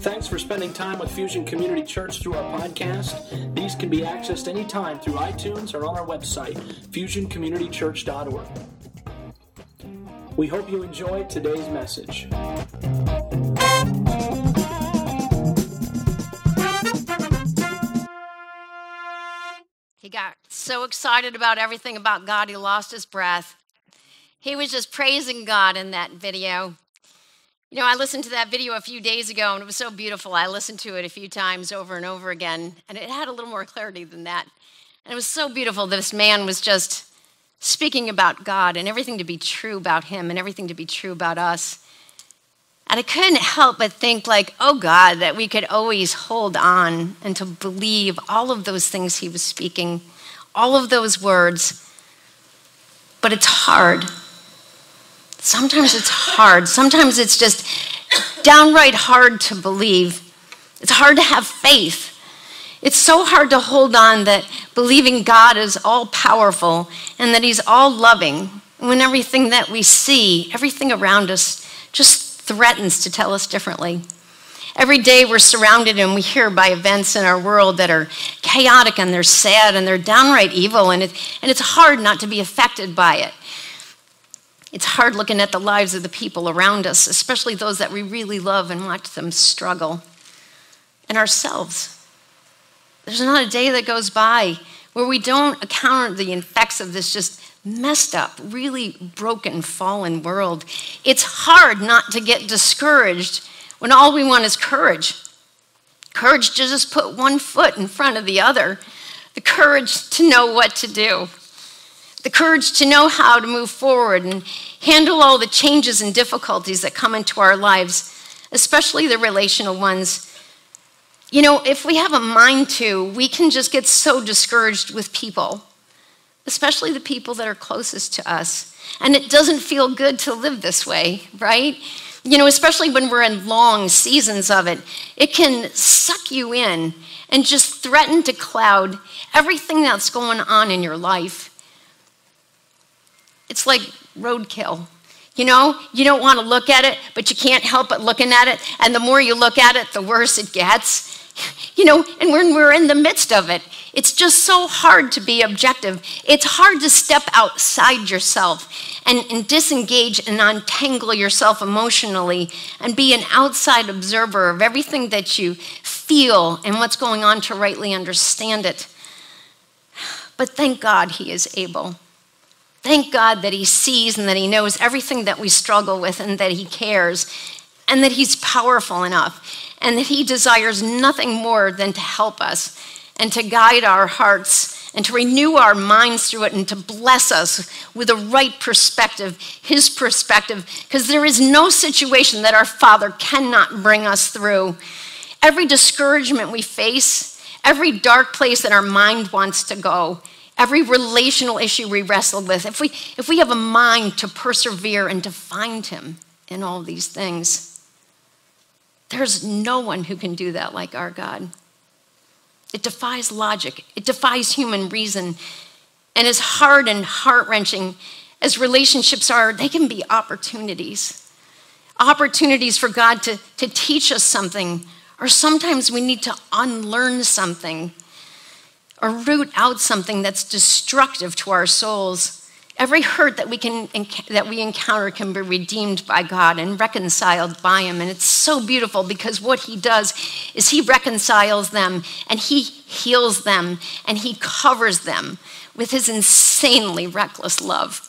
Thanks for spending time with Fusion Community Church through our podcast. These can be accessed anytime through iTunes or on our website, fusioncommunitychurch.org. We hope you enjoyed today's message. He got so excited about everything about God, he lost his breath. He was just praising God in that video. You know, I listened to that video a few days ago, and it was so beautiful. I listened to it a few times over and over again, and it had a little more clarity than that. And it was so beautiful. This man was just speaking about God and everything to be true about him and everything to be true about us. And I couldn't help but think like, oh God, that we could always hold on and to believe all of those things he was speaking, all of those words. But it's hard. Sometimes it's hard. Sometimes it's just downright hard to believe. It's hard to have faith. It's so hard to hold on that believing God is all powerful and that he's all loving when everything that we see, everything around us just threatens to tell us differently. Every day we're surrounded and we hear by events in our world that are chaotic and they're sad and they're downright evil, and it's hard not to be affected by it. It's hard looking at the lives of the people around us, especially those that we really love, and watch them struggle. And ourselves. There's not a day that goes by where we don't encounter the effects of this just messed up, really broken, fallen world. It's hard not to get discouraged when all we want is courage. Courage to just put one foot in front of the other. The courage to know what to do. The courage to know how to move forward and handle all the changes and difficulties that come into our lives, especially the relational ones. You know, if we have a mind to, we can just get so discouraged with people, especially the people that are closest to us. And it doesn't feel good to live this way, right? You know, especially when we're in long seasons of it, it can suck you in and just threaten to cloud everything that's going on in your life. It's like roadkill. You know, you don't want to look at it, but you can't help but looking at it. And the more you look at it, the worse it gets. You know, and when we're in the midst of it, it's just so hard to be objective. It's hard to step outside yourself and disengage and untangle yourself emotionally and be an outside observer of everything that you feel and what's going on to rightly understand it. But thank God he is able. Thank God that he sees and that he knows everything that we struggle with, and that he cares, and that he's powerful enough, and that he desires nothing more than to help us and to guide our hearts and to renew our minds through it and to bless us with a right perspective, his perspective, because there is no situation that our Father cannot bring us through. Every discouragement we face, every dark place that our mind wants to go, every relational issue we wrestle with, if we have a mind to persevere and to find him in all these things, there's no one who can do that like our God. It defies logic. It defies human reason. And as hard and heart-wrenching as relationships are, they can be opportunities. Opportunities for God to teach us something, or sometimes we need to unlearn something or root out something that's destructive to our souls. Every hurt that we encounter can be redeemed by God and reconciled by him. And it's so beautiful because what he does is he reconciles them and he heals them and he covers them with his insanely reckless love.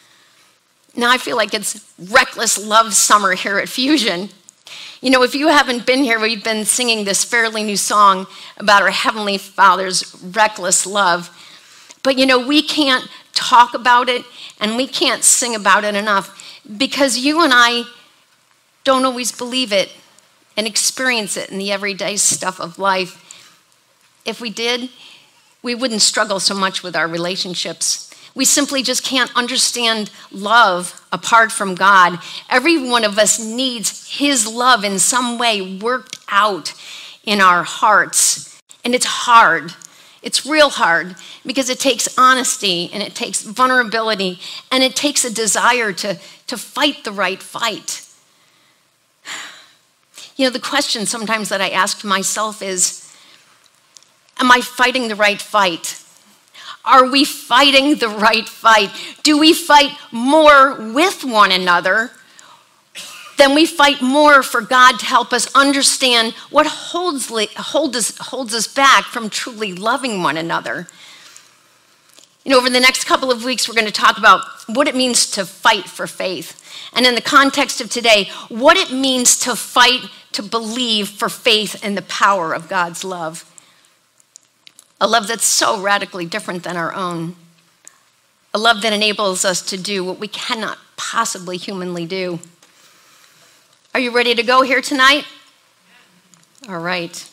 Now I feel like it's reckless love summer here at Fusion. You know, if you haven't been here, we've been singing this fairly new song about our Heavenly Father's reckless love. But you know, we can't talk about it and we can't sing about it enough because you and I don't always believe it and experience it in the everyday stuff of life. If we did, we wouldn't struggle so much with our relationships. We simply just can't understand love apart from God. Every one of us needs his love in some way worked out in our hearts. And it's hard. It's real hard because it takes honesty and it takes vulnerability and it takes a desire to fight the right fight. The question sometimes that I ask myself is, am I fighting the right fight? Are we fighting the right fight? Do we fight more with one another than we fight more for God to help us understand what holds us back from truly loving one another? Over the next couple of weeks, we're going to talk about what it means to fight for faith. And in the context of today, what it means to fight, to believe for faith in the power of God's love. A love that's so radically different than our own. A love that enables us to do what we cannot possibly humanly do. Are you ready to go here tonight? All right.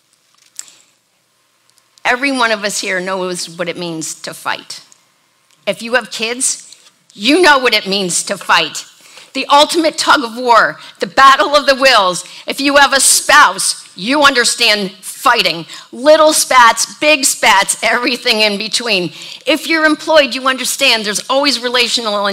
Every one of us here knows what it means to fight. If you have kids, you know what it means to fight. The ultimate tug of war, the battle of the wills. If you have a spouse, you understand fighting. Little spats, big spats, everything in between. If you're employed, you understand there's always relational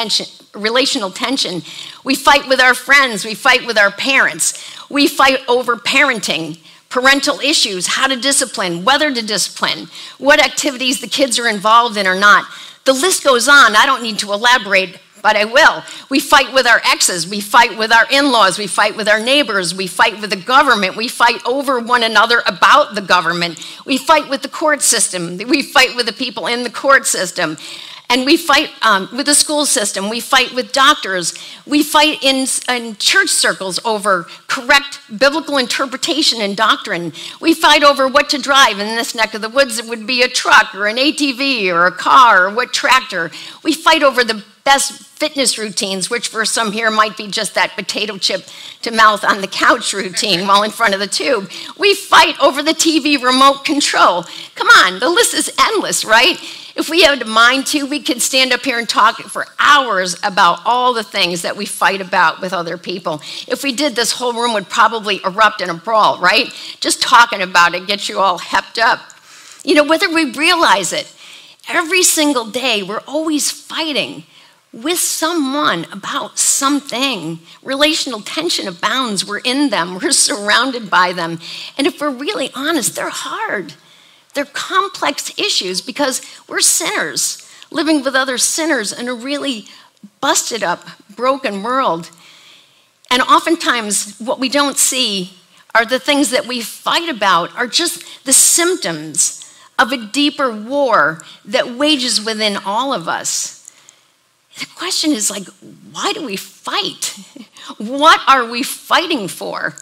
tension. We fight with our friends. We fight with our parents. We fight over parenting, parental issues, how to discipline, whether to discipline, what activities the kids are involved in or not. The list goes on. I don't need to elaborate, but I will. We fight with our exes. We fight with our in-laws. We fight with our neighbors. We fight with the government. We fight over one another about the government. We fight with the court system. We fight with the people in the court system. And we fight with the school system. We fight with doctors. We fight in church circles over correct biblical interpretation and doctrine. We fight over what to drive. In this neck of the woods, it would be a truck or an ATV or a car or what tractor. We fight over the best fitness routines, which for some here might be just that potato chip to mouth on the couch routine while in front of the tube. We fight over the TV remote control. Come on, the list is endless, right? If we had a mind to, we could stand up here and talk for hours about all the things that we fight about with other people. If we did, this whole room would probably erupt in a brawl, right? Just talking about it gets you all hepped up. Whether we realize it, every single day we're always fighting with someone about something. Relational tension abounds. We're in them. We're surrounded by them. And if we're really honest, they're hard. They're complex issues because we're sinners living with other sinners in a really busted up, broken world. And oftentimes what we don't see are the things that we fight about are just the symptoms of a deeper war that wages within all of us. The question is why do we fight? What are we fighting for?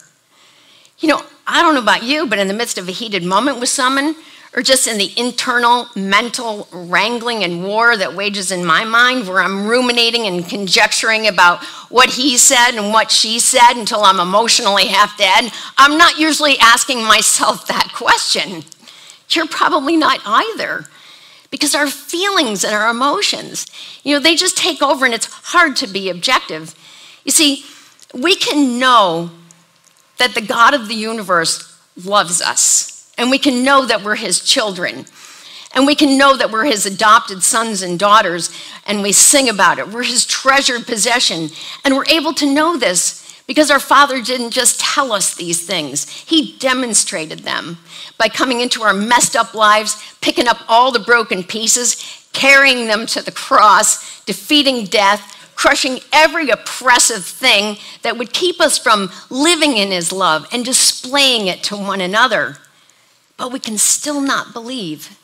I don't know about you, but in the midst of a heated moment with someone, or just in the internal mental wrangling and war that wages in my mind, where I'm ruminating and conjecturing about what he said and what she said until I'm emotionally half dead, I'm not usually asking myself that question. You're probably not either. Because our feelings and our emotions, they just take over and it's hard to be objective. You see, we can know that the God of the universe loves us. And we can know that we're his children. And we can know that we're his adopted sons and daughters. And we sing about it. We're his treasured possession. And we're able to know this because our Father didn't just tell us these things. He demonstrated them by coming into our messed up lives, picking up all the broken pieces, carrying them to the cross, defeating death, crushing every oppressive thing that would keep us from living in his love and displaying it to one another. But we can still not believe.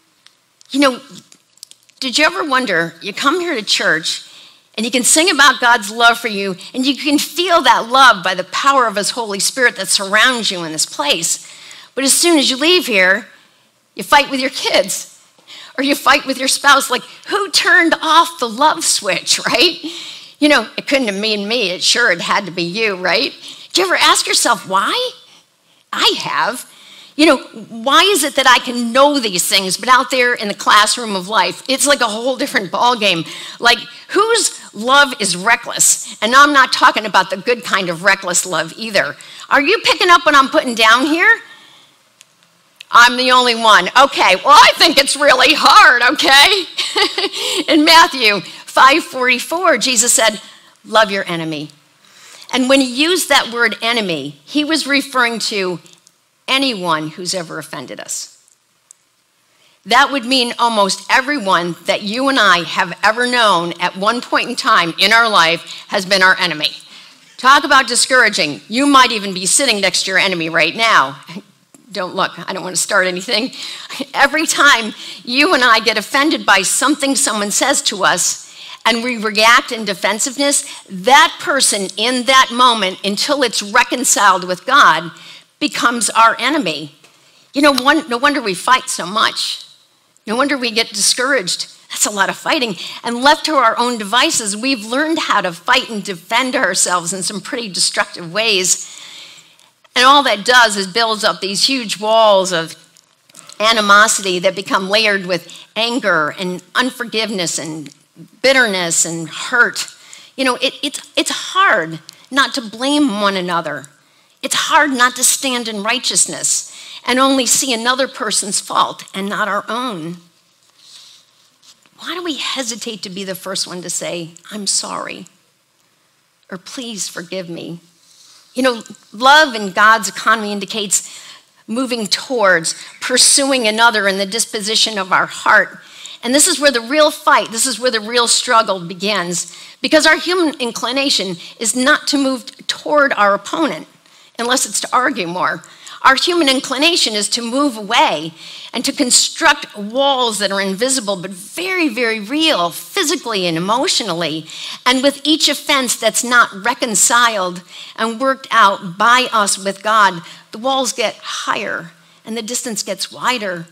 Did you ever wonder, you come here to church and you can sing about God's love for you, and you can feel that love by the power of his Holy Spirit that surrounds you in this place. But as soon as you leave here, you fight with your kids, or you fight with your spouse. Who turned off the love switch, right? It couldn't have been me. It had to be you, right? Do you ever ask yourself why? I have. Why is it that I can know these things, but out there in the classroom of life, it's like a whole different ballgame. Whose love is reckless? And I'm not talking about the good kind of reckless love either. Are you picking up what I'm putting down here? I'm the only one. Okay, well, I think it's really hard, okay? In Matthew 5:44, Jesus said, love your enemy. And when he used that word enemy, he was referring to anyone who's ever offended us. That would mean almost everyone that you and I have ever known at one point in time in our life has been our enemy. Talk about discouraging. You might even be sitting next to your enemy right now. Don't look, I don't want to start anything. Every time you and I get offended by something someone says to us and we react in defensiveness, that person in that moment, until it's reconciled with God, becomes our enemy. You know, no wonder we fight so much. No wonder we get discouraged. That's a lot of fighting. And left to our own devices, we've learned how to fight and defend ourselves in some pretty destructive ways. And all that does is builds up these huge walls of animosity that become layered with anger and unforgiveness and bitterness and hurt. You know, it's hard not to blame one another. It's hard not to stand in righteousness and only see another person's fault and not our own. Why do we hesitate to be the first one to say, I'm sorry, or please forgive me? You know, love in God's economy indicates moving towards, pursuing another in the disposition of our heart. And this is where the real fight, this is where the real struggle begins, because our human inclination is not to move toward our opponent, unless it's to argue more. Our human inclination is to move away and to construct walls that are invisible but very, very real, physically and emotionally. And with each offense that's not reconciled and worked out by us with God, the walls get higher and the distance gets wider.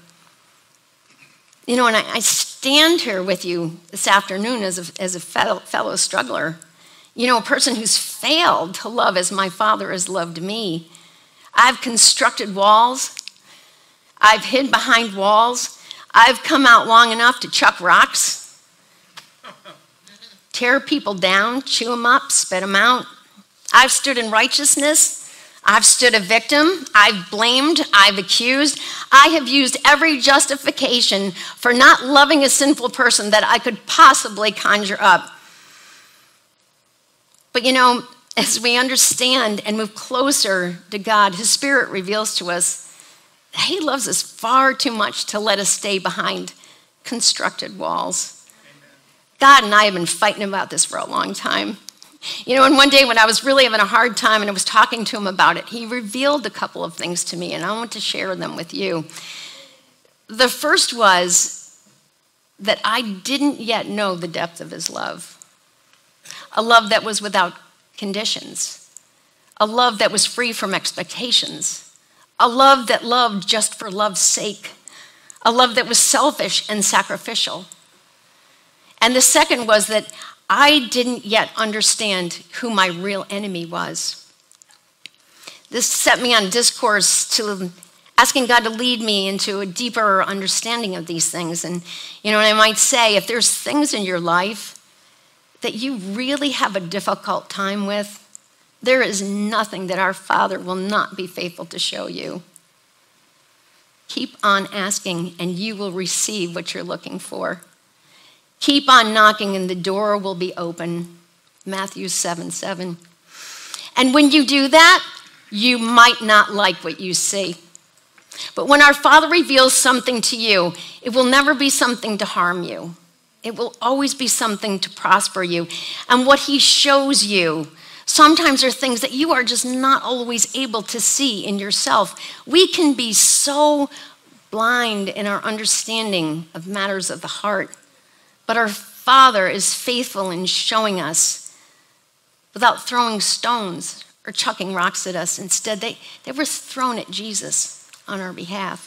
You know, and I stand here with you this afternoon as a fellow struggler. You know, a person who's failed to love as my Father has loved me. I've constructed walls. I've hid behind walls. I've come out long enough to chuck rocks, tear people down, chew them up, spit them out. I've stood in righteousness. I've stood a victim. I've blamed. I've accused. I have used every justification for not loving a sinful person that I could possibly conjure up. But you know, as we understand and move closer to God, His Spirit reveals to us that He loves us far too much to let us stay behind constructed walls. Amen. God and I have been fighting about this for a long time. You know, and one day when I was really having a hard time and I was talking to Him about it, He revealed a couple of things to me, and I want to share them with you. The first was that I didn't yet know the depth of His love. A love that was without conditions, a love that was free from expectations, a love that loved just for love's sake, a love that was selfish and sacrificial. And the second was that I didn't yet understand who my real enemy was. This set me on discourse to asking God to lead me into a deeper understanding of these things. And, you know, and I might say, if there's things in your life that you really have a difficult time with, there is nothing that our Father will not be faithful to show you. Keep on asking and you will receive what you're looking for. Keep on knocking and the door will be open. Matthew 7:7. And when you do that, you might not like what you see. But when our Father reveals something to you, it will never be something to harm you. It will always be something to prosper you. And what He shows you sometimes are things that you are just not always able to see in yourself. We can be so blind in our understanding of matters of the heart. But our Father is faithful in showing us without throwing stones or chucking rocks at us. Instead, they were thrown at Jesus on our behalf.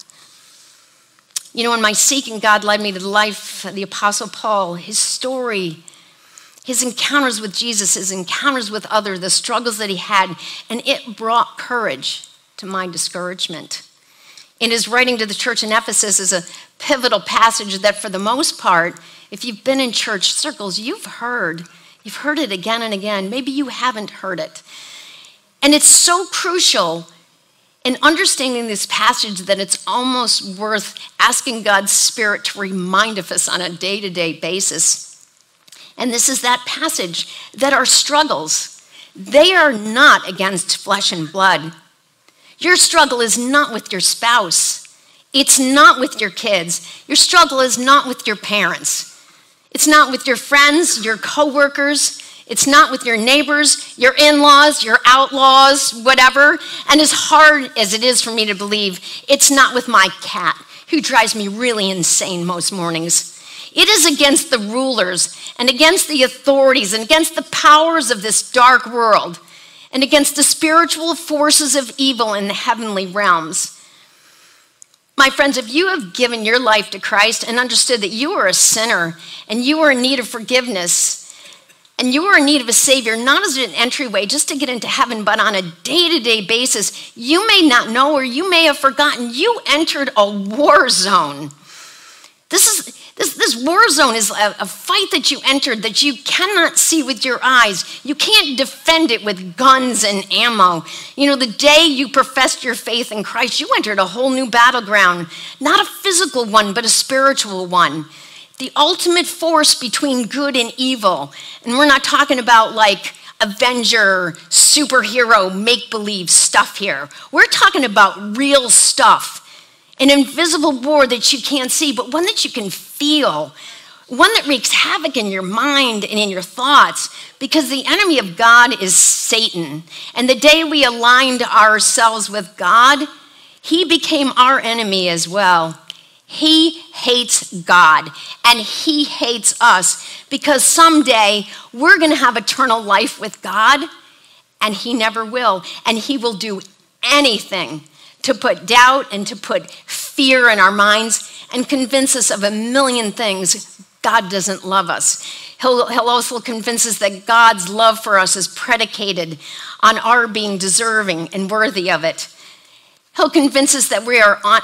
You know, in my seeking, God led me to the life of the Apostle Paul, his story, his encounters with Jesus, his encounters with others, the struggles that he had, and it brought courage to my discouragement. In his writing to the church in Ephesus is a pivotal passage that for the most part, if you've been in church circles, you've heard it again and again. Maybe you haven't heard it. And it's so crucial in understanding this passage that it's almost worth asking God's Spirit to remind of us on a day-to-day basis. And this is that passage that our struggles, they are not against flesh and blood. Your struggle is not with your spouse. It's not with your kids. Your struggle is not with your parents. It's not with your friends, your coworkers. It's not with your neighbors, your in-laws, your outlaws, whatever. And as hard as it is for me to believe, it's not with my cat, who drives me really insane most mornings. It is against the rulers and against the authorities and against the powers of this dark world and against the spiritual forces of evil in the heavenly realms. My friends, if you have given your life to Christ and understood that you are a sinner and you are in need of forgiveness and you are in need of a Savior, not as an entryway just to get into heaven, but on a day-to-day basis, you may not know or you may have forgotten you entered a war zone. This war zone is a fight that you entered that you cannot see with your eyes. You can't defend it with guns and ammo. You know, the day you professed your faith in Christ, you entered a whole new battleground, not a physical one, but a spiritual one. The ultimate force between good and evil. And we're not talking about like Avenger, superhero, make-believe stuff here. We're talking about real stuff. An invisible war that you can't see, but one that you can feel. One that wreaks havoc in your mind and in your thoughts, because the enemy of God is Satan. And the day we aligned ourselves with God, he became our enemy as well. He hates God, and he hates us, because someday we're going to have eternal life with God, and he never will. And he will do anything to put doubt and to put fear in our minds and convince us of a million things. God doesn't love us. He'll also convince us that God's love for us is predicated on our being deserving and worthy of it. He'll convince us that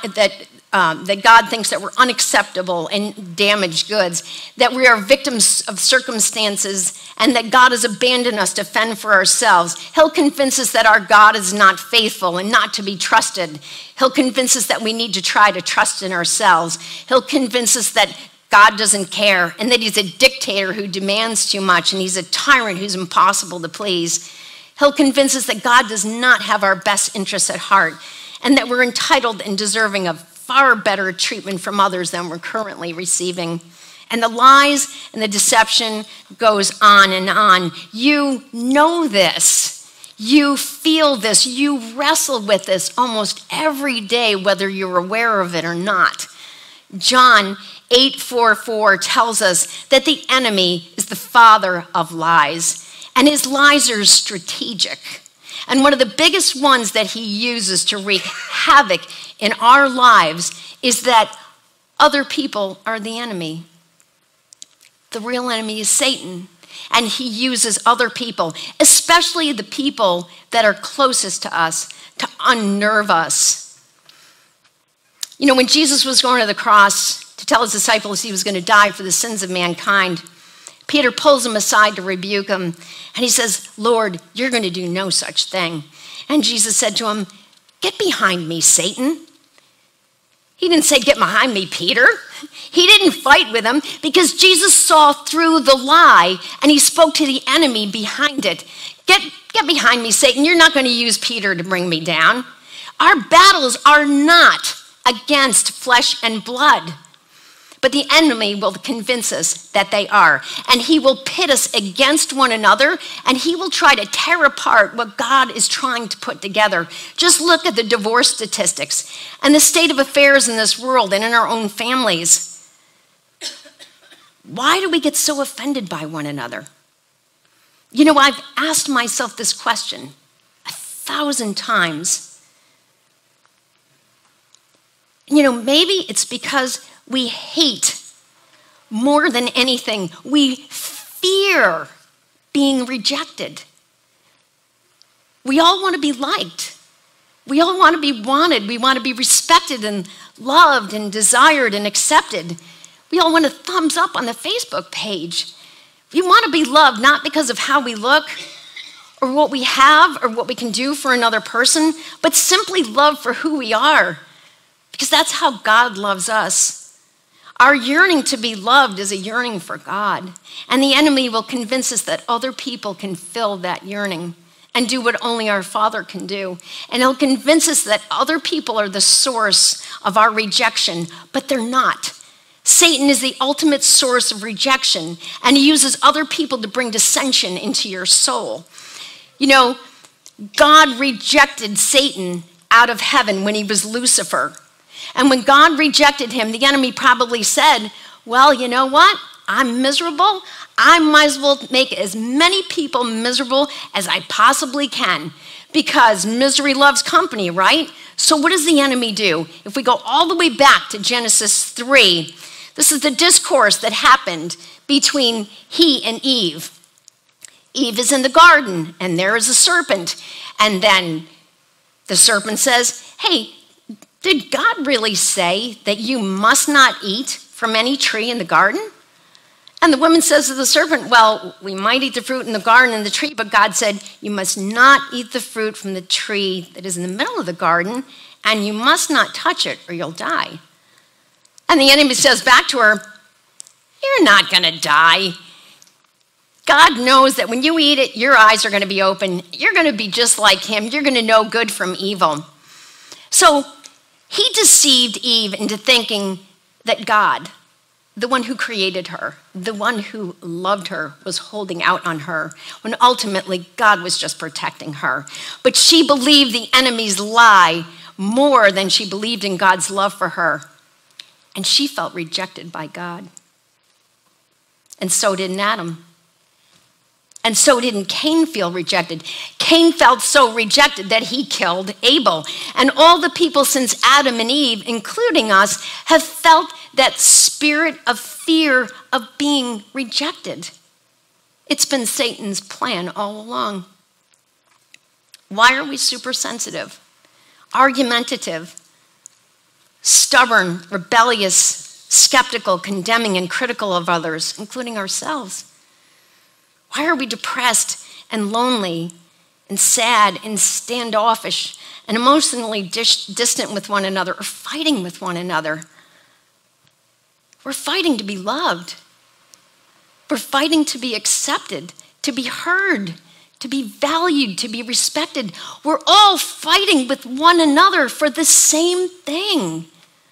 that God thinks that we're unacceptable and damaged goods, that we are victims of circumstances, and that God has abandoned us to fend for ourselves. He'll convince us that our God is not faithful and not to be trusted. He'll convince us that we need to try to trust in ourselves. He'll convince us that God doesn't care and that he's a dictator who demands too much and he's a tyrant who's impossible to please. He'll convince us that God does not have our best interests at heart and that we're entitled and deserving of far better treatment from others than we're currently receiving. And the lies and the deception goes on and on. You know this. You feel this. You wrestle with this almost every day, whether you're aware of it or not. John 8:44 tells us that the enemy is the father of lies, and his lies are strategic. And one of the biggest ones that he uses to wreak havoc in our lives is that other people are the enemy. The real enemy is Satan, and he uses other people, especially the people that are closest to us, to unnerve us. You know, when Jesus was going to the cross to tell his disciples he was going to die for the sins of mankind, Peter pulls him aside to rebuke him, and he says, "Lord, you're going to do no such thing." And Jesus said to him, "Get behind me, Satan." He didn't say, "Get behind me, Peter." He didn't fight with him because Jesus saw through the lie and he spoke to the enemy behind it. Get behind me, Satan. You're not going to use Peter to bring me down. Our battles are not against flesh and blood. But the enemy will convince us that they are. And he will pit us against one another, and he will try to tear apart what God is trying to put together. Just look at the divorce statistics and the state of affairs in this world and in our own families. Why do we get so offended by one another? You know, I've asked myself this question 1,000 times. You know, maybe it's because we hate more than anything. We fear being rejected. We all want to be liked. We all want to be wanted. We want to be respected and loved and desired and accepted. We all want a thumbs up on the Facebook page. We want to be loved not because of how we look or what we have or what we can do for another person, but simply love for who we are, because that's how God loves us. Our yearning to be loved is a yearning for God, and the enemy will convince us that other people can fill that yearning. and do what only our Father can do. And he'll convince us that other people are the source of our rejection, but they're not. Satan is the ultimate source of rejection, and he uses other people to bring dissension into your soul. You know, God rejected Satan out of heaven when he was Lucifer. And when God rejected him, the enemy probably said, well, you know what? I'm miserable. I might as well make as many people miserable as I possibly can, because misery loves company, right? So what does the enemy do? If we go all the way back to Genesis 3, this is the discourse that happened between he and Eve. Eve is in the garden, and there is a serpent. And then the serpent says, hey, did God really say that you must not eat from any tree in the garden? And the woman says to the serpent, well, we might eat the fruit in the garden and the tree, but God said, you must not eat the fruit from the tree that is in the middle of the garden, and you must not touch it or you'll die. And the enemy says back to her, you're not going to die. God knows that when you eat it, your eyes are going to be open. You're going to be just like him. You're going to know good from evil. So he deceived Eve into thinking that God, the one who created her, the one who loved her, was holding out on her, when ultimately God was just protecting her. But she believed the enemy's lie more than she believed in God's love for her. And she felt rejected by God. And so did Adam. And so didn't Cain feel rejected. Cain felt so rejected that he killed Abel. And all the people since Adam and Eve, including us, have felt that spirit of fear of being rejected. It's been Satan's plan all along. Why are we super sensitive, argumentative, stubborn, rebellious, skeptical, condemning, and critical of others, including ourselves? Why are we depressed and lonely and sad and standoffish and emotionally distant with one another, or fighting with one another? We're fighting to be loved. We're fighting to be accepted, to be heard, to be valued, to be respected. We're all fighting with one another for the same thing.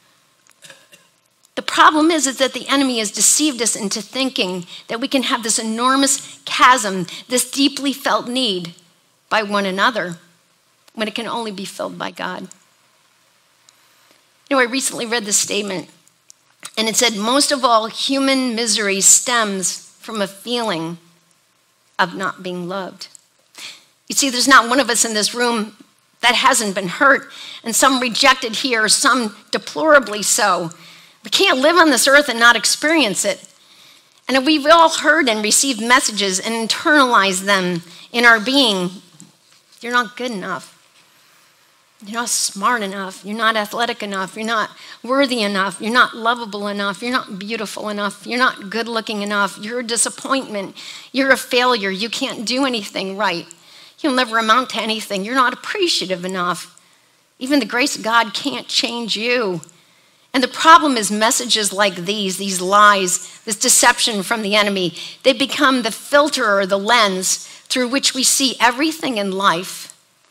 The problem is that the enemy has deceived us into thinking that we can have this enormous chasm, this deeply felt need by one another, when it can only be filled by God. You know, I recently read this statement, and it said, most of all, human misery stems from a feeling of not being loved. You see, there's not one of us in this room that hasn't been hurt, and some rejected here, some deplorably so. We can't live on this earth and not experience it. And we've all heard and received messages and internalized them in our being. You're not good enough. You're not smart enough. You're not athletic enough. You're not worthy enough. You're not lovable enough. You're not beautiful enough. You're not good looking enough. You're a disappointment. You're a failure. You can't do anything right. You'll never amount to anything. You're not appreciative enough. Even the grace of God can't change you. And the problem is messages like these lies, this deception from the enemy, they become the filter or the lens through which we see everything in life.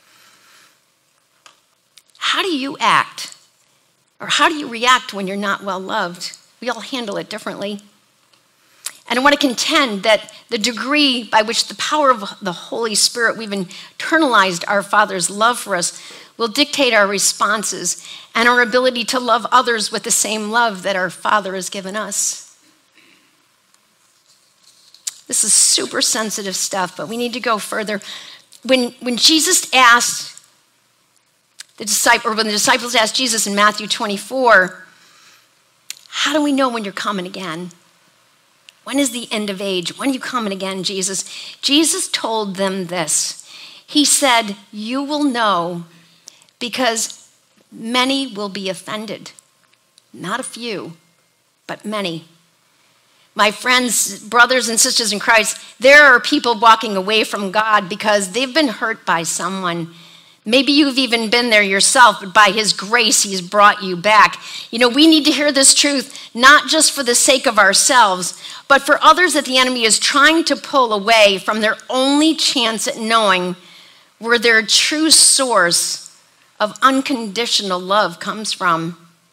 How do you act? Or how do you react when you're not well loved? We all handle it differently. And I want to contend that the degree by which the power of the Holy Spirit, we've internalized our Father's love for us, will dictate our responses and our ability to love others with the same love that our Father has given us. This is super sensitive stuff, but we need to go further. When Jesus asked when the disciples asked Jesus in Matthew 24, how do we know when you're coming again? When is the end of age? When are you coming again, Jesus? Jesus told them this. He said, you will know because many will be offended. Not a few, but many. My friends, brothers and sisters in Christ, there are people walking away from God because they've been hurt by someone. Maybe you've even been there yourself, but by his grace, he's brought you back. You know, we need to hear this truth, not just for the sake of ourselves, but for others that the enemy is trying to pull away from their only chance at knowing where their true source of unconditional love comes from.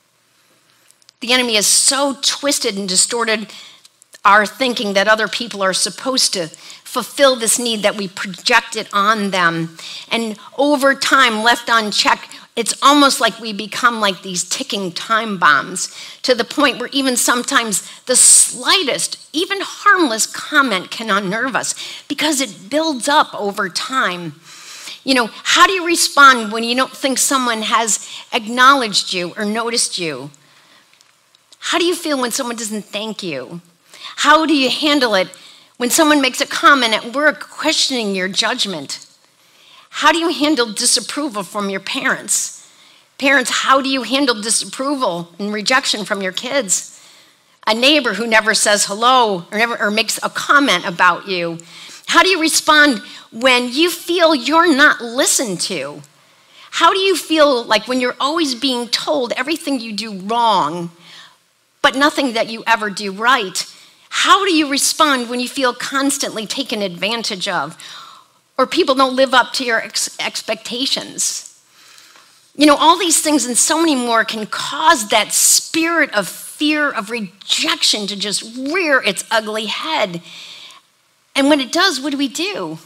The enemy has so twisted and distorted our thinking that other people are supposed to fulfill this need that we project it on them. And over time, left unchecked, it's almost like we become like these ticking time bombs, to the point where even sometimes the slightest, even harmless comment can unnerve us because it builds up over time. How do you respond when you don't think someone has acknowledged you or noticed you? How do you feel when someone doesn't thank you? How do you handle it when someone makes a comment at work questioning your judgment? How do you handle disapproval from your parents? Parents, how do you handle disapproval and rejection from your kids? A neighbor who never says hello or makes a comment about you. How do you respond when you feel you're not listened to? How do you feel like when you're always being told everything you do wrong, but nothing that you ever do right? How do you respond when you feel constantly taken advantage of, or people don't live up to your expectations? All these things and so many more can cause that spirit of fear of rejection to just rear its ugly head. And when it does, what do?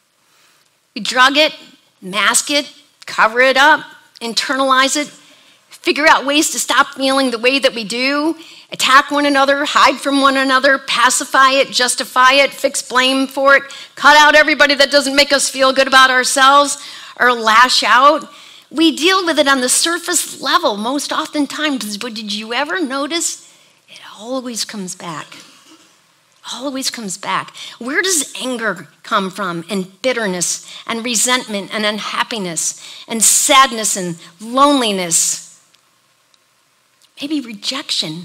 We drug it, mask it, cover it up, internalize it, figure out ways to stop feeling the way that we do, attack one another, hide from one another, pacify it, justify it, fix blame for it, cut out everybody that doesn't make us feel good about ourselves, or lash out. We deal with it on the surface level most oftentimes, but did you ever notice it always comes back? Always comes back. Where does anger come from, and bitterness, and resentment, and unhappiness, and sadness, and loneliness? Maybe rejection.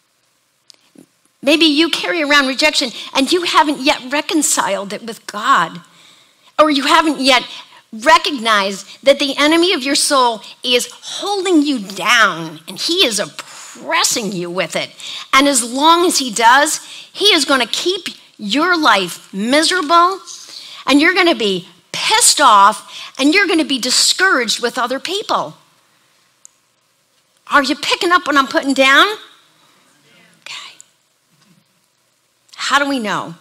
Maybe you carry around rejection and you haven't yet reconciled it with God. Or you haven't yet recognized that the enemy of your soul is holding you down and he is oppressing you with it. And as long as he does, he is going to keep your life miserable, and you're going to be pissed off, and you're going to be discouraged with other people. Are you picking up what I'm putting down? Okay. How do we know?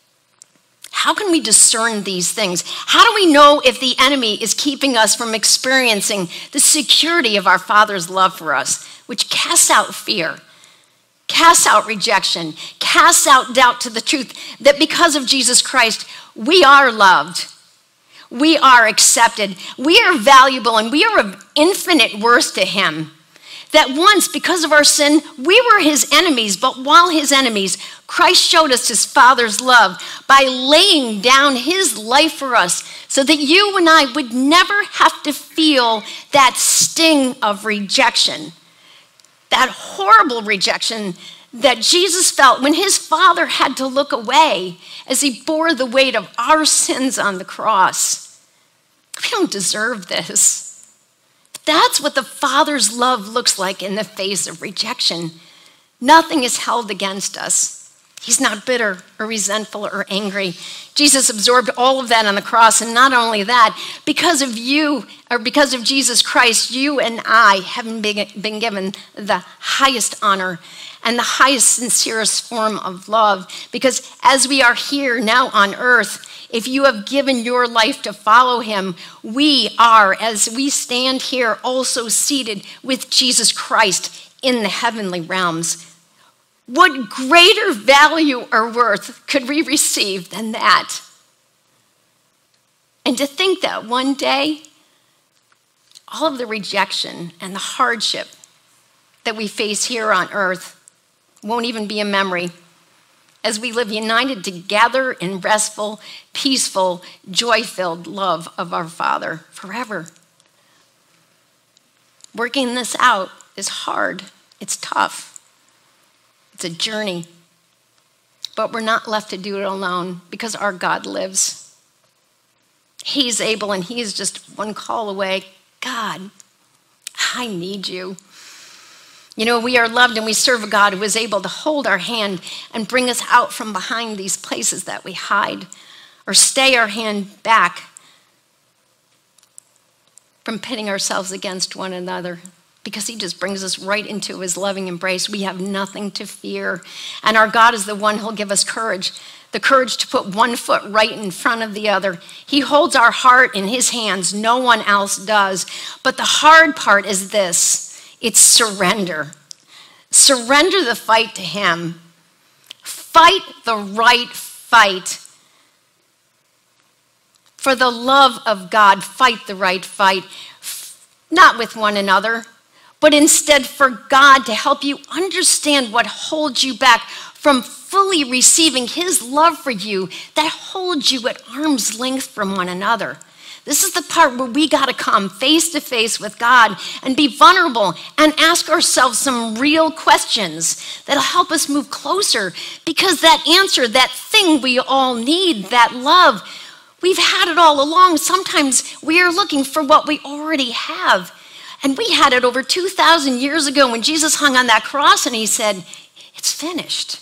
How can we discern these things? How do we know if the enemy is keeping us from experiencing the security of our Father's love for us, which casts out fear, casts out rejection, casts out doubt to the truth that because of Jesus Christ, we are loved, we are accepted, we are valuable, and we are of infinite worth to him. That once, because of our sin, we were his enemies, but while his enemies, Christ showed us his Father's love by laying down his life for us so that you and I would never have to feel that sting of rejection, that horrible rejection that Jesus felt when his Father had to look away as he bore the weight of our sins on the cross. We don't deserve this. That's what the Father's love looks like in the face of rejection. Nothing is held against us. He's not bitter or resentful or angry. Jesus absorbed all of that on the cross, and not only that, because of you, or because of Jesus Christ, you and I have been given the highest honor and the highest, sincerest form of love. Because as we are here now on earth, if you have given your life to follow him, we are, as we stand here, also seated with Jesus Christ in the heavenly realms. What greater value or worth could we receive than that? And to think that one day, all of the rejection and the hardship that we face here on earth won't even be a memory, as we live united together in restful, peaceful, joy-filled love of our Father forever. Working this out is hard. It's tough. It's a journey. But we're not left to do it alone because our God lives. He's able, and he is just one call away. God, I need you. You know, we are loved and we serve a God who is able to hold our hand and bring us out from behind these places that we hide, or stay our hand back from pitting ourselves against one another, because he just brings us right into his loving embrace. We have nothing to fear. And our God is the one who'll give us courage, the courage to put one foot right in front of the other. He holds our heart in his hands. No one else does. But the hard part is this: it's surrender. Surrender the fight to him. Fight the right fight. For the love of God, fight the right fight. Not with one another, but instead for God to help you understand what holds you back from fully receiving his love for you, that holds you at arm's length from one another. This is the part where we got to come face to face with God and be vulnerable and ask ourselves some real questions that'll help us move closer, because that answer, that thing we all need, that love, we've had it all along. Sometimes we are looking for what we already have. And we had it over 2,000 years ago when Jesus hung on that cross and he said, "It's finished."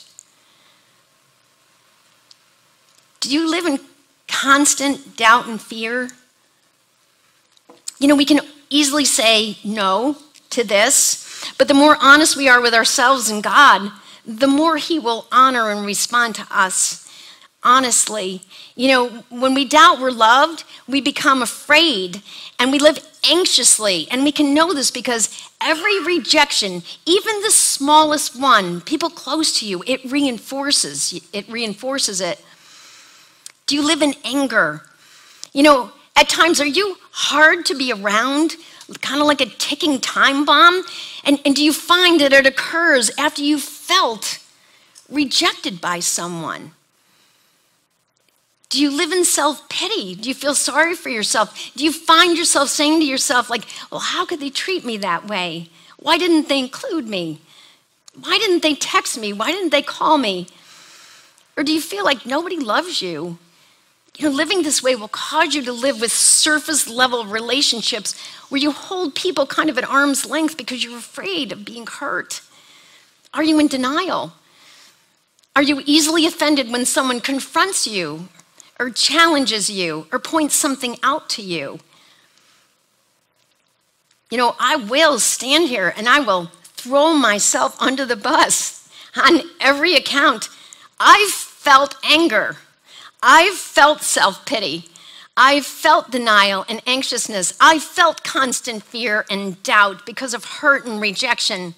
Do you live in constant doubt and fear? You know, we can easily say no to this, but the more honest we are with ourselves and God, the more he will honor and respond to us honestly. You know, when we doubt we're loved, we become afraid and we live anxiously. And we can know this because every rejection, even the smallest one, people close to you, it reinforces it. Do you live in anger? You know, at times, are you hard to be around, kind of like a ticking time bomb? And do you find that it occurs after you've felt rejected by someone? Do you live in self-pity? Do you feel sorry for yourself? Do you find yourself saying to yourself, like, well, how could they treat me that way? Why didn't they include me? Why didn't they text me? Why didn't they call me? Or do you feel like nobody loves you? You know, living this way will cause you to live with surface-level relationships where you hold people kind of at arm's length because you're afraid of being hurt. Are you in denial? Are you easily offended when someone confronts you or challenges you or points something out to you? You know, I will stand here and I will throw myself under the bus on every account. I've felt anger. I've felt self-pity. I've felt denial and anxiousness. I've felt constant fear and doubt because of hurt and rejection.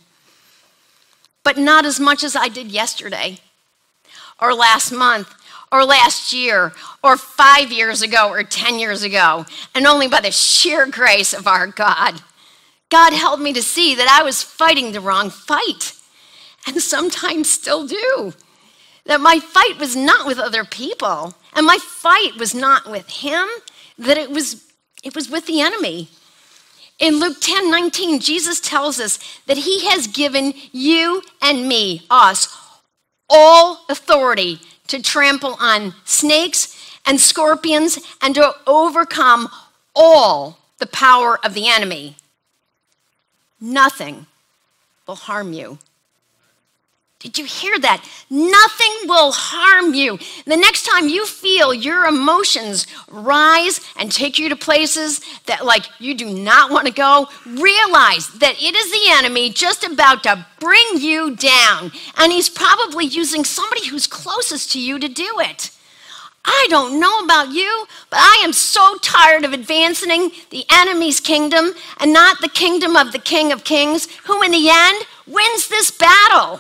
But not as much as I did yesterday, or last month, or last year, or 5 years ago, or 10 years ago, and only by the sheer grace of our God. God helped me to see that I was fighting the wrong fight, and sometimes still do. That my fight was not with other people, and my fight was not with him, that it was with the enemy. In Luke 10:19, Jesus tells us that he has given you and me, us, all authority to trample on snakes and scorpions and to overcome all the power of the enemy. Nothing will harm you. Did you hear that? Nothing will harm you. The next time you feel your emotions rise and take you to places that like you do not want to go, realize that it is the enemy just about to bring you down. And he's probably using somebody who's closest to you to do it. I don't know about you, but I am so tired of advancing the enemy's kingdom and not the kingdom of the King of Kings, who in the end wins this battle.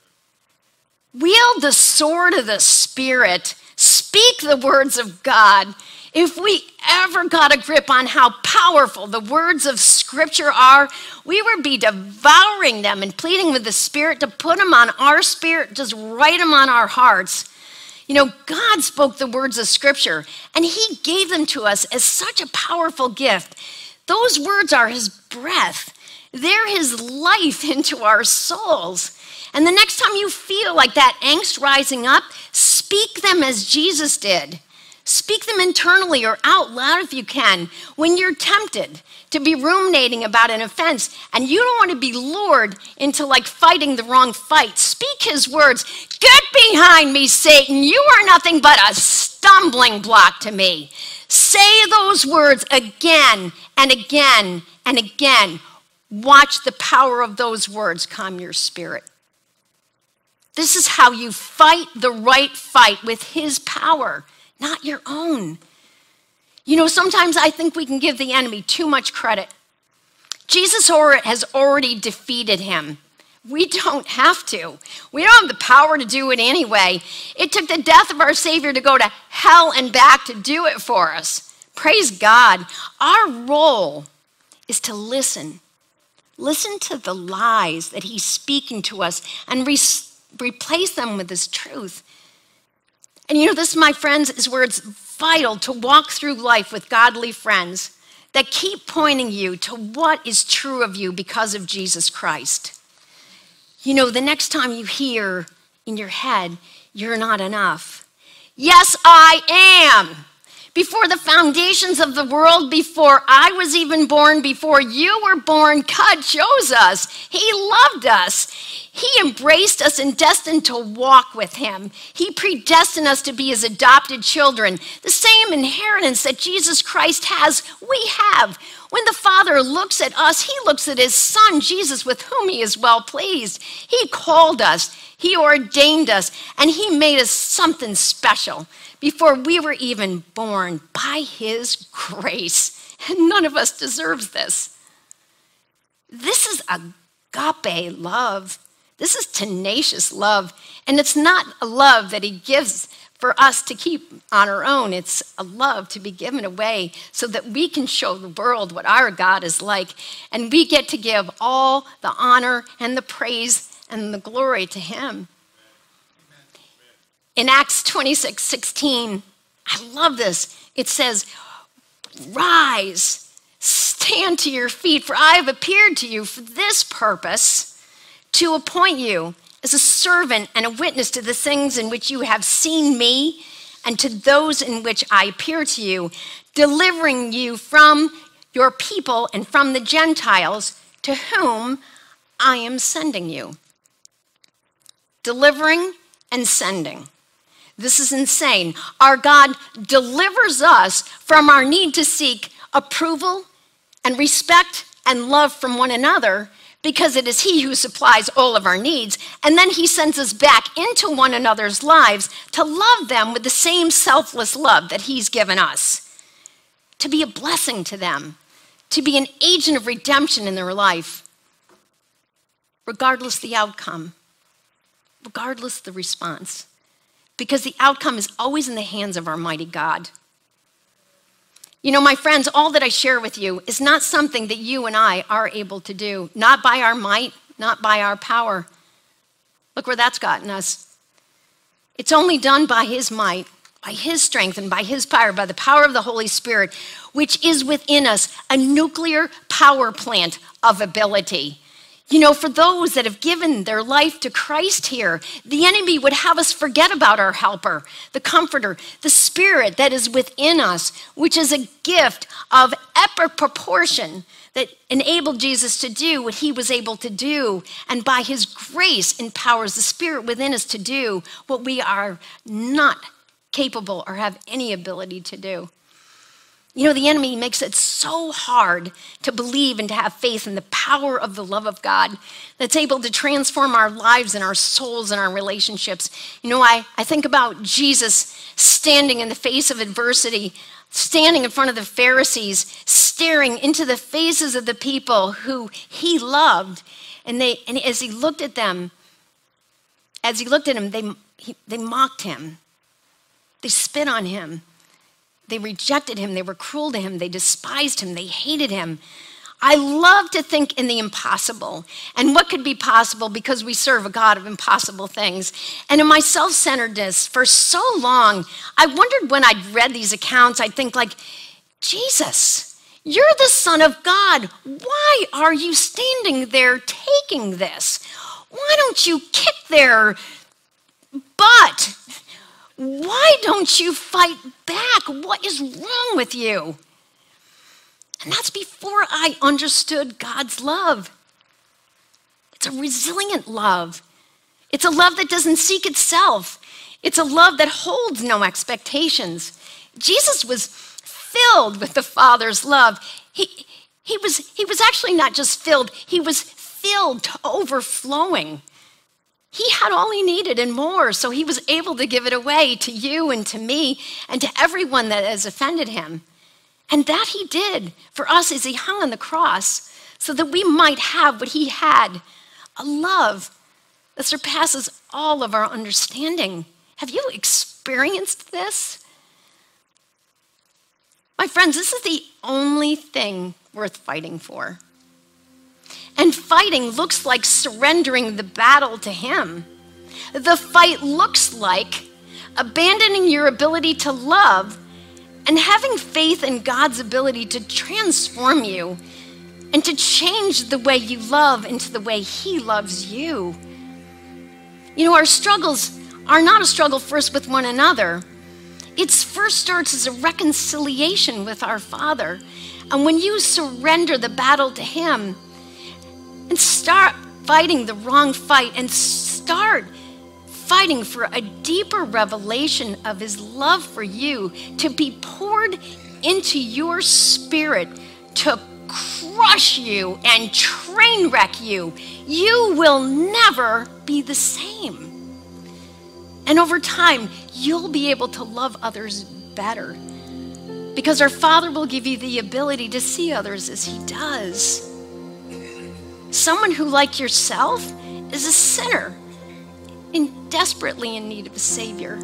Wield the sword of the Spirit. Speak the words of God. If we ever got a grip on how powerful the words of Scripture are, we would be devouring them and pleading with the Spirit to put them on our spirit, just write them on our hearts. You know, God spoke the words of Scripture, and he gave them to us as such a powerful gift. Those words are his breath. They're his life into our souls. And the next time you feel like that angst rising up, speak them as Jesus did. Speak them internally or out loud if you can. When you're tempted to be ruminating about an offense and you don't want to be lured into like fighting the wrong fight, speak his words. Get behind me, Satan. You are nothing but a stumbling block to me. Say those words again and again and again. Watch the power of those words calm your spirit. This is how you fight the right fight, with his power, not your own. You know, sometimes I think we can give the enemy too much credit. Jesus has already defeated him. We don't have to. We don't have the power to do it anyway. It took the death of our Savior to go to hell and back to do it for us. Praise God. Our role is to listen. Listen to the lies that he's speaking to us and replace them with his truth. And you know, this, my friends, is where it's vital to walk through life with godly friends that keep pointing you to what is true of you because of Jesus Christ. You know, the next time you hear in your head, you're not enough. Yes, I am. Before the foundations of the world, before I was even born, before you were born, God chose us. He loved us. He embraced us and destined to walk with him. He predestined us to be his adopted children. The same inheritance that Jesus Christ has, we have. When the Father looks at us, he looks at his Son, Jesus, with whom he is well pleased. He called us, he ordained us, and he made us something special before we were even born by his grace. And none of us deserves this. This is agape love. This is tenacious love. And it's not a love that he gives for us to keep on our own. It's a love to be given away so that we can show the world what our God is like. And we get to give all the honor and the praise and the glory to him. In Acts 26:16, I love this. It says, rise, stand to your feet, for I have appeared to you for this purpose, to appoint you as a servant and a witness to the things in which you have seen me and to those in which I appear to you, delivering you from your people and from the Gentiles to whom I am sending you. Delivering and sending. This is insane. Our God delivers us from our need to seek approval and respect and love from one another, because it is he who supplies all of our needs. And then he sends us back into one another's lives to love them with the same selfless love that he's given us, to be a blessing to them, to be an agent of redemption in their life, regardless the outcome, regardless the response, because the outcome is always in the hands of our mighty God. You know, my friends, all that I share with you is not something that you and I are able to do, not by our might, not by our power. Look where that's gotten us. It's only done by his might, by his strength, and by his power, by the power of the Holy Spirit, which is within us, a nuclear power plant of ability. You know, for those that have given their life to Christ here, the enemy would have us forget about our helper, the comforter, the spirit that is within us, which is a gift of epic proportion that enabled Jesus to do what he was able to do, and by his grace empowers the spirit within us to do what we are not capable or have any ability to do. You know, the enemy makes it so hard to believe and to have faith in the power of the love of God that's able to transform our lives and our souls and our relationships. You know, I think about Jesus standing in the face of adversity, standing in front of the Pharisees, staring into the faces of the people who he loved. And as he looked at them, they mocked him. They spit on him. They rejected him. They were cruel to him. They despised him. They hated him. I love to think in the impossible and what could be possible because we serve a God of impossible things. And in my self-centeredness for so long, I wondered when I'd read these accounts, I'd think like, Jesus, you're the Son of God. Why are you standing there taking this? Why don't you kick their butt? Why don't you fight back? What is wrong with you? And that's before I understood God's love. It's a resilient love. It's a love that doesn't seek itself. It's a love that holds no expectations. Jesus was filled with the Father's love. He was actually not just filled, he was filled to overflowing. He had all he needed and more, so he was able to give it away to you and to me and to everyone that has offended him. And that he did for us as he hung on the cross so that we might have what he had, a love that surpasses all of our understanding. Have you experienced this? My friends, this is the only thing worth fighting for. And fighting looks like surrendering the battle to him. The fight looks like abandoning your ability to love and having faith in God's ability to transform you and to change the way you love into the way he loves you. You know, our struggles are not a struggle first with one another. It first starts as a reconciliation with our Father. And when you surrender the battle to him and start fighting the wrong fight and start fighting for a deeper revelation of his love for you to be poured into your spirit to crush you and train wreck you, you will never be the same. And over time, you'll be able to love others better because our Father will give you the ability to see others as he does. Someone who, like yourself, is a sinner and desperately in need of a Savior.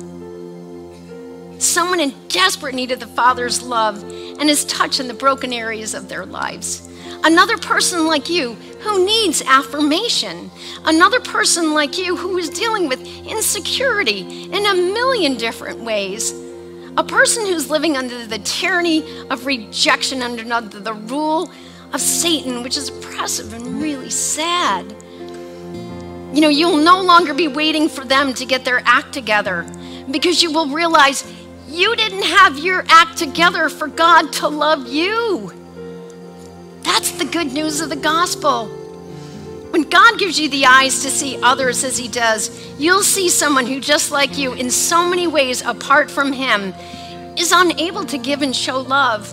Someone in desperate need of the Father's love and his touch in the broken areas of their lives. Another person like you who needs affirmation. Another person like you who is dealing with insecurity in a million different ways. A person who's living under the tyranny of rejection, under the rule of Satan, which is oppressive and really sad. You know, you'll no longer be waiting for them to get their act together because you will realize you didn't have your act together for God to love you. That's the good news of the gospel. When God gives you the eyes to see others as he does, you'll see someone who, just like you, in so many ways apart from him, is unable to give and show love.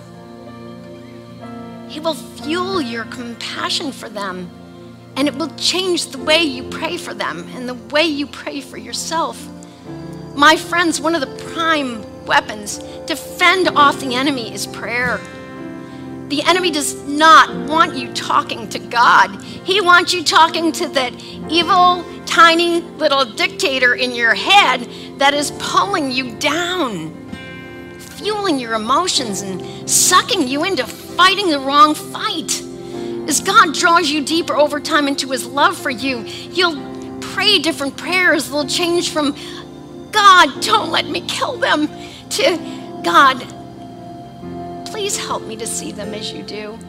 He will fuel your compassion for them, and it will change the way you pray for them and the way you pray for yourself. My friends, one of the prime weapons to fend off the enemy is prayer. The enemy does not want you talking to God. He wants you talking to that evil, tiny little dictator in your head that is pulling you down, fueling your emotions and sucking you into fighting the wrong fight. As God draws you deeper over time into his love for you, you'll pray different prayers. They'll change from, God, don't let me kill them, to, God, please help me to see them as you do.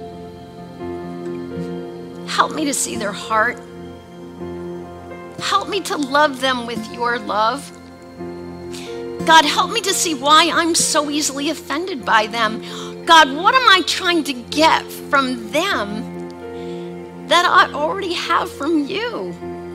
Help me to see their heart. Help me to love them with your love. God, help me to see why I'm so easily offended by them. God, what am I trying to get from them that I already have from you?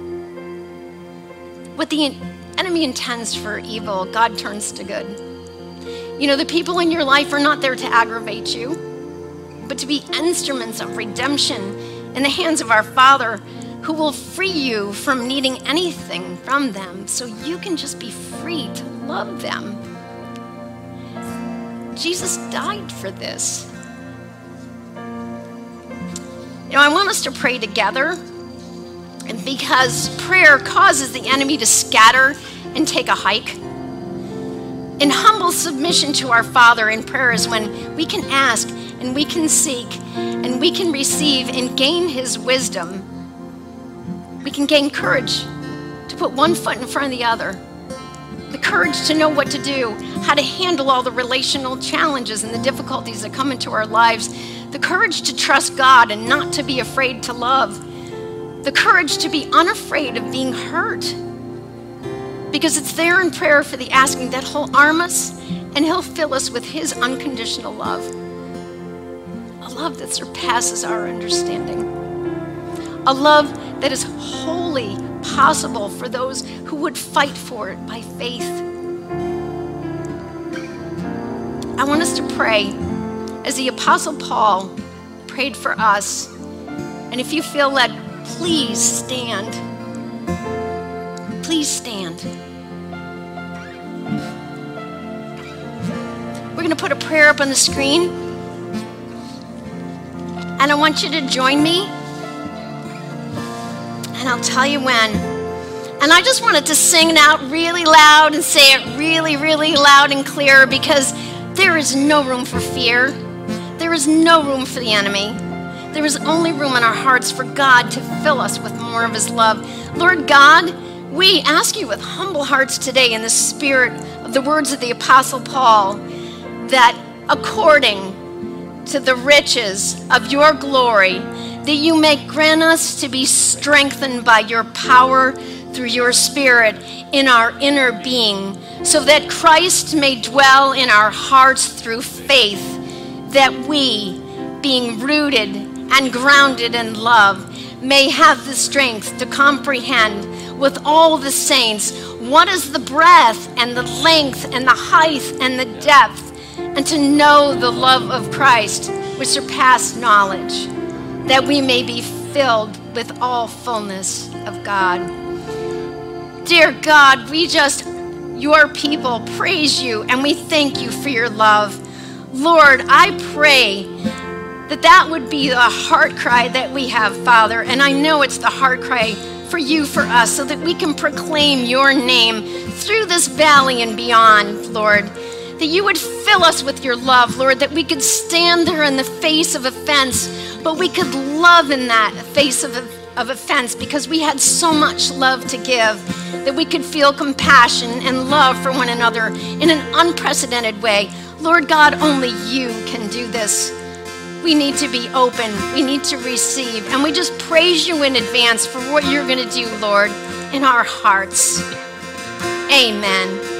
What the enemy intends for evil, God turns to good. You know, the people in your life are not there to aggravate you, but to be instruments of redemption in the hands of our Father, who will free you from needing anything from them so you can just be free to love them. Jesus died for this. You know, I want us to pray together, and because prayer causes the enemy to scatter and take a hike. In humble submission to our Father in prayer is when we can ask and we can seek and we can receive and gain his wisdom. We can gain courage to put one foot in front of the other. The courage to know what to do, how to handle all the relational challenges and the difficulties that come into our lives. The courage to trust God and not to be afraid to love. The courage to be unafraid of being hurt. Because it's there in prayer for the asking that he'll arm us and he'll fill us with his unconditional love. A love that surpasses our understanding. A love that is wholly possible for those who would fight for it by faith. I want us to pray as the Apostle Paul prayed for us. And if you feel led, please stand. Please stand. We're going to put a prayer up on the screen. And I want you to join me. And I'll tell you when. And I just wanted to sing it out really loud and say it really, really loud and clear, because there is no room for fear. There is no room for the enemy. There is only room in our hearts for God to fill us with more of his love. Lord God, we ask you with humble hearts today in the spirit of the words of the Apostle Paul, that according to the riches of your glory, that you may grant us to be strengthened by your power through your Spirit in our inner being, so that Christ may dwell in our hearts through faith, that we, being rooted and grounded in love, may have the strength to comprehend with all the saints what is the breadth and the length and the height and the depth, and to know the love of Christ which surpassed knowledge, that we may be filled with all fullness of God. Dear God, we just, your people, praise you, and we thank you for your love. Lord, I pray that would be the heart cry that we have, Father, and I know it's the heart cry for you, for us, so that we can proclaim your name through this valley and beyond, Lord. That you would fill us with your love, Lord, that we could stand there in the face of offense, but we could love in that face of offense, because we had so much love to give, that we could feel compassion and love for one another in an unprecedented way. Lord God, only you can do this. We need to be open. We need to receive. And we just praise you in advance for what you're going to do, Lord, in our hearts. Amen.